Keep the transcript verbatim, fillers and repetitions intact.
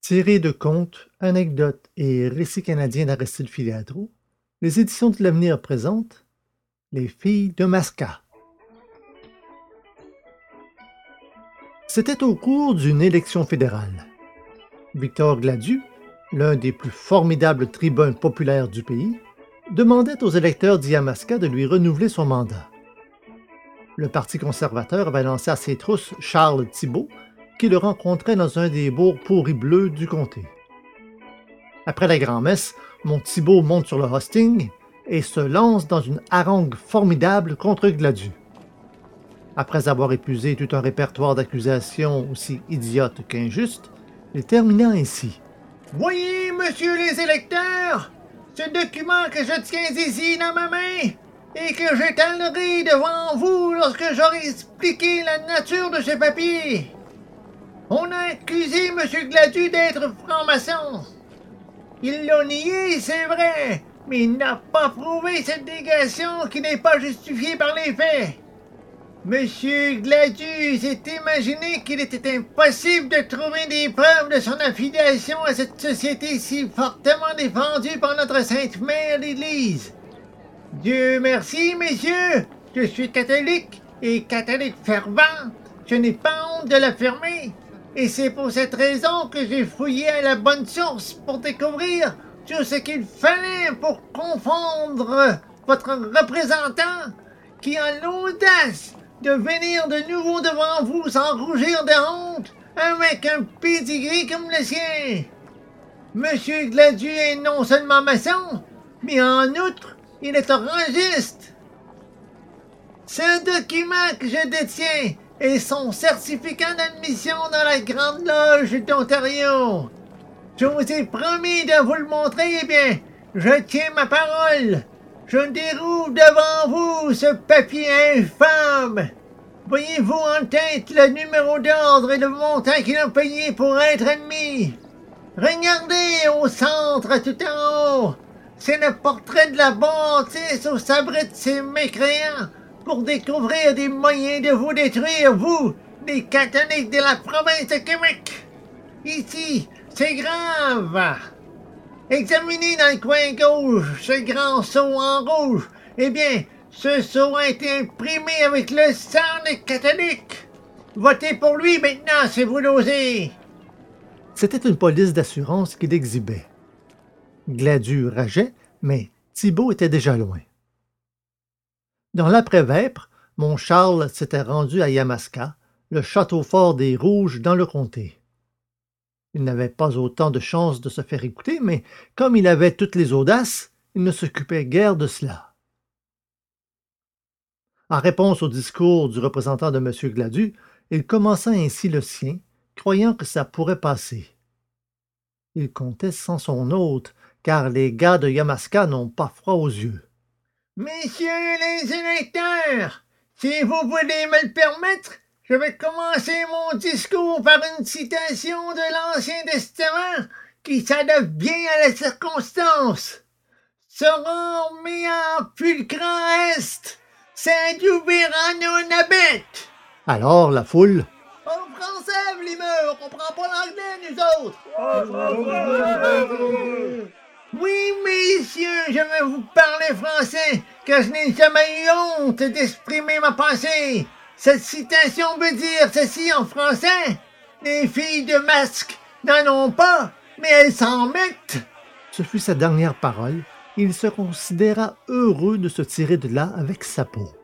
Tiré de contes, anecdotes et récits canadiens d'Aristide Filiatro, les éditions de l'Avenir présentent Les filles de Masca. C'était au cours d'une élection fédérale. Victor Gladu, l'un des plus formidables tribuns populaires du pays, demandait aux électeurs d'Yamaska de lui renouveler son mandat. Le Parti conservateur avait lancé à ses trousses Charles Thibault, qui le rencontrait dans un des bourgs pourris bleus du comté. Après la grand-messe, mon Thibault monte sur le hosting et se lance dans une harangue formidable contre Gladu. Après avoir épuisé tout un répertoire d'accusations aussi idiotes qu'injustes, il termina ainsi. « Voyez, messieurs les électeurs, ce document que je tiens ici dans ma main et que j'étalerai devant vous lorsque j'aurai expliqué la nature de ce papier. On a accusé M. Gladu d'être franc-maçon. Il l'a nié, c'est vrai, mais il n'a pas prouvé cette négation qui n'est pas justifiée par les faits. Monsieur Gladu s'est imaginé qu'il était impossible de trouver des preuves de son affiliation à cette société si fortement défendue par notre sainte mère l'Église. Dieu merci, messieurs, je suis catholique et catholique fervent. Je n'ai pas honte de l'affirmer. Et c'est pour cette raison que j'ai fouillé à la bonne source pour découvrir tout ce qu'il fallait pour confondre votre représentant qui a l'audace de venir de nouveau devant vous sans rougir de honte avec un pédigré comme le sien. Monsieur Gladu est non seulement maçon, mais en outre, il est orangiste. Ce document que je détiens est son certificat d'admission dans la Grande Loge d'Ontario. Je vous ai promis de vous le montrer, eh bien, je tiens ma parole. Je déroule devant vous ce papier infâme. Voyez-vous en tête le numéro d'ordre et le montant qu'il a payé pour être admis. Regardez au centre tout en haut. C'est le portrait de la bâtisse au sabret de ces mécréants pour découvrir des moyens de vous détruire, vous, les catholiques de la province de Québec. Ici, c'est grave. Examinez dans le coin gauche ce grand sceau en rouge. Eh bien, ce sceau a été imprimé avec le sang des catholiques. Votez pour lui maintenant, si vous l'osez. C'était une police d'assurance qu'il exhibait. Gladu rageait, mais Thibault était déjà loin. Dans l'après-vêpres, mon Charles s'était rendu à Yamaska, le château fort des Rouges dans le comté. Il n'avait pas autant de chances de se faire écouter, mais comme il avait toutes les audaces, il ne s'occupait guère de cela. En réponse au discours du représentant de M. Gladu, il commença ainsi le sien, croyant que ça pourrait passer. Il comptait sans son hôte, car les gars de Yamaska n'ont pas froid aux yeux. Messieurs les électeurs, si vous voulez me le permettre, je vais commencer mon discours par une citation de l'Ancien Testament qui s'adapte bien à la circonstance. Sorum mea pulcra est, sed ubera non habet. Alors la foule. En français, Vlimeux, on comprend pas l'anglais, nous autres. Oui, messieurs, je vais vous parler français, car je n'ai jamais eu honte d'exprimer ma pensée. Cette citation veut dire ceci en français. Les filles de masque n'en ont pas, mais elles s'en mettent. Ce fut sa dernière parole, et il se considéra heureux de se tirer de là avec sa peau.